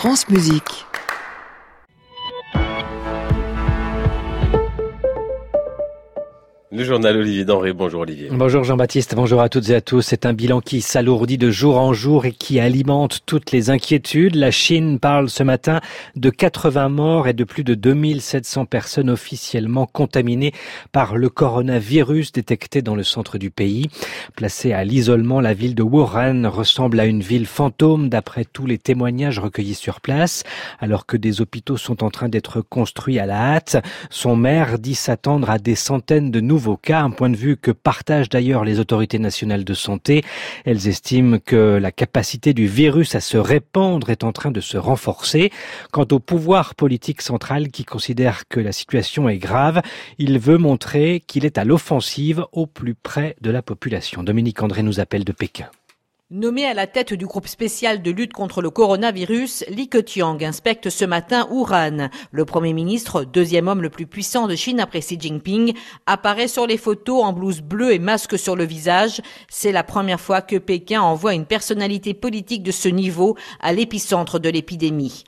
France Musique. Le journal Olivier Denré. Bonjour Olivier. Bonjour Jean-Baptiste, bonjour à toutes et à tous. C'est un bilan qui s'alourdit de jour en jour et qui alimente toutes les inquiétudes. La Chine parle ce matin de 80 morts et de plus de 2700 personnes officiellement contaminées par le coronavirus détecté dans le centre du pays. Placée à l'isolement, la ville de Wuhan ressemble à une ville fantôme d'après tous les témoignages recueillis sur place. Alors que des hôpitaux sont en train d'être construits à la hâte, son maire dit s'attendre à des centaines de nouveaux cas, un point de vue que partagent d'ailleurs les autorités nationales de santé. Elles estiment que la capacité du virus à se répandre est en train de se renforcer. Quant au pouvoir politique central qui considère que la situation est grave, il veut montrer qu'il est à l'offensive au plus près de la population. Dominique André nous appelle de Pékin. Nommé à la tête du groupe spécial de lutte contre le coronavirus, Li Keqiang inspecte ce matin Wuhan. Le Premier ministre, deuxième homme le plus puissant de Chine après Xi Jinping, apparaît sur les photos en blouse bleue et masque sur le visage. C'est la première fois que Pékin envoie une personnalité politique de ce niveau à l'épicentre de l'épidémie.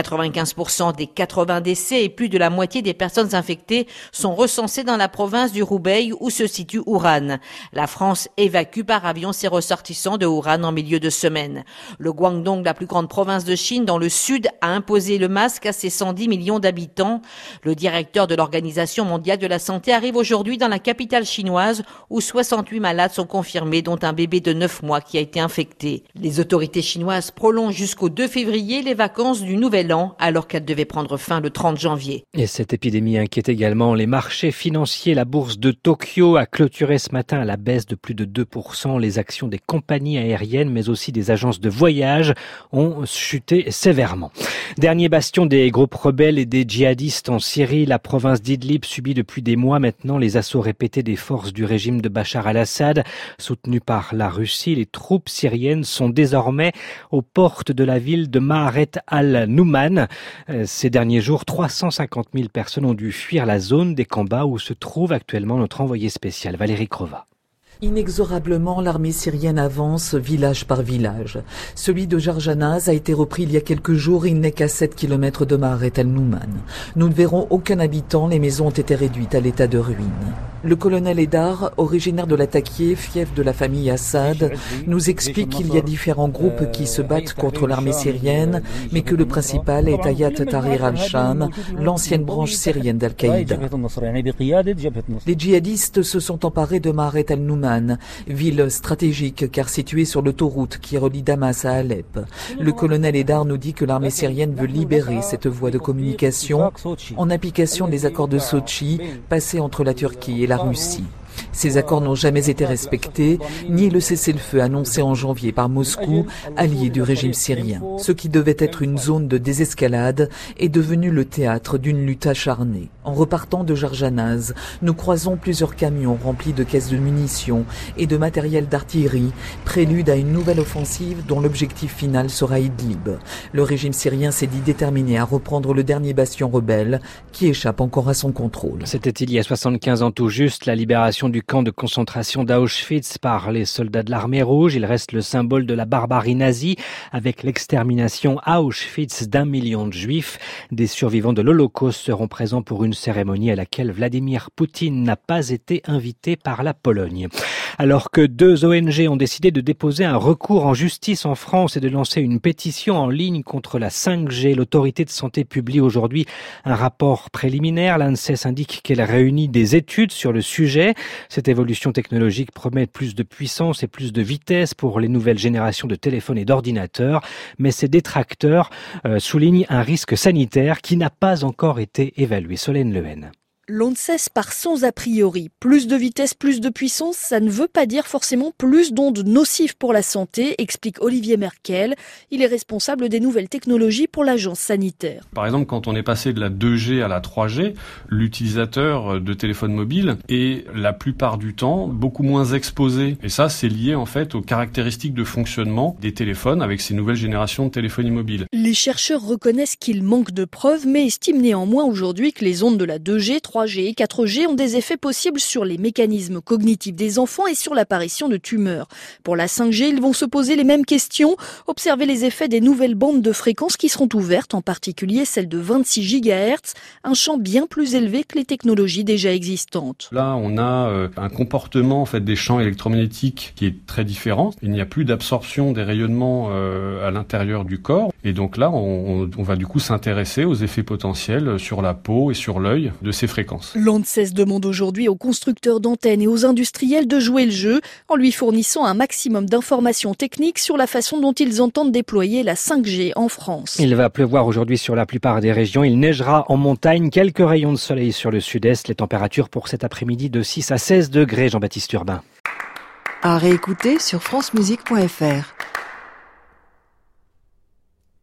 95% des 80 décès et plus de la moitié des personnes infectées sont recensées dans la province du Hubei où se situe Wuhan. La France évacue par avion ses ressortissants de Wuhan en milieu de semaine. Le Guangdong, la plus grande province de Chine dans le sud, a imposé le masque à ses 110 millions d'habitants. Le directeur de l'Organisation mondiale de la santé arrive aujourd'hui dans la capitale chinoise où 68 malades sont confirmés, dont un bébé de 9 mois qui a été infecté. Les autorités chinoises prolongent jusqu'au 2 février les vacances du Nouvel An alors qu'elles devaient prendre fin le 30 janvier. Et cette épidémie inquiète également les marchés financiers. La bourse de Tokyo a clôturé ce matin à la baisse de plus de 2%. Les actions des compagnies aériennes mais aussi des agences de voyage ont chuté sévèrement. Dernier bastion des groupes rebelles et des djihadistes en Syrie, la province d'Idlib subit depuis des mois maintenant les assauts répétés des forces du régime de Bachar al-Assad. Soutenues par la Russie, les troupes syriennes sont désormais aux portes de la ville de Maaret al-Nouman. Ces derniers jours, 350 000 personnes ont dû fuir la zone des combats où se trouve actuellement notre envoyé spécial Valérie Crova. Inexorablement, l'armée syrienne avance village par village. Celui de Jarjanaz a été repris il y a quelques jours. Il n'est qu'à 7 km de Maaret al-Nouman. Nous ne verrons aucun habitant. Les maisons ont été réduites à l'état de ruine. Le colonel Edar, originaire de l'Atakié, fief de la famille Assad, nous explique qu'il y a différents groupes qui se battent contre l'armée syrienne, mais que le principal est Hayat Tahrir al-Sham, l'ancienne branche syrienne d'Al-Qaïda. Les djihadistes se sont emparés de Maaret al-Nouman, ville stratégique car située sur l'autoroute qui relie Damas à Alep. Le colonel Edar nous dit que l'armée syrienne veut libérer cette voie de communication en application des accords de Sochi passés entre la Turquie et la Russie. Ces accords n'ont jamais été respectés, ni le cessez-le-feu annoncé en janvier par Moscou, allié du régime syrien. Ce qui devait être une zone de désescalade est devenu le théâtre d'une lutte acharnée. En repartant de Jarjanaz, nous croisons plusieurs camions remplis de caisses de munitions et de matériel d'artillerie, prélude à une nouvelle offensive dont l'objectif final sera Idlib. Le régime syrien s'est dit déterminé à reprendre le dernier bastion rebelle qui échappe encore à son contrôle. C'était il y a 75 ans tout juste, la libération du camp de concentration d'Auschwitz par les soldats de l'armée rouge. Il reste le symbole de la barbarie nazie avec l'extermination à Auschwitz d'1 million de juifs. Des survivants de l'Holocauste seront présents pour une cérémonie à laquelle Vladimir Poutine n'a pas été invité par la Pologne. Alors que 2 ONG ont décidé de déposer un recours en justice en France et de lancer une pétition en ligne contre la 5G, l'autorité de santé publie aujourd'hui un rapport préliminaire. L'ANSES indique qu'elle réunit des études sur le sujet. Cette évolution technologique promet plus de puissance et plus de vitesse pour les nouvelles générations de téléphones et d'ordinateurs, mais ses détracteurs soulignent un risque sanitaire qui n'a pas encore été évalué. Solène Lehen. L'ANSES part sans a priori. Plus de vitesse, plus de puissance, ça ne veut pas dire forcément plus d'ondes nocives pour la santé, explique Olivier Merkel. Il est responsable des nouvelles technologies pour l'agence sanitaire. Par exemple, quand on est passé de la 2G à la 3G, l'utilisateur de téléphone mobile est la plupart du temps beaucoup moins exposé. Et ça, c'est lié en fait aux caractéristiques de fonctionnement des téléphones avec ces nouvelles générations de téléphonie mobile. Les chercheurs reconnaissent qu'il manque de preuves, mais estiment néanmoins aujourd'hui que les ondes de la 2G, 3G et 4G ont des effets possibles sur les mécanismes cognitifs des enfants et sur l'apparition de tumeurs. Pour la 5G, ils vont se poser les mêmes questions, observer les effets des nouvelles bandes de fréquences qui seront ouvertes, en particulier celle de 26 GHz, un champ bien plus élevé que les technologies déjà existantes. Là, on a un comportement en fait des champs électromagnétiques qui est très différent. Il n'y a plus d'absorption des rayonnements à l'intérieur du corps. Et donc là, on va du coup s'intéresser aux effets potentiels sur la peau et sur l'œil de ces fréquences. L'ANSES demande aujourd'hui aux constructeurs d'antennes et aux industriels de jouer le jeu en lui fournissant un maximum d'informations techniques sur la façon dont ils entendent déployer la 5G en France. Il va pleuvoir aujourd'hui sur la plupart des régions. Il neigera en montagne. Quelques rayons de soleil sur le sud-est. Les températures pour cet après-midi de 6 à 16 degrés. Jean-Baptiste Urbain. À réécouter sur francemusique.fr.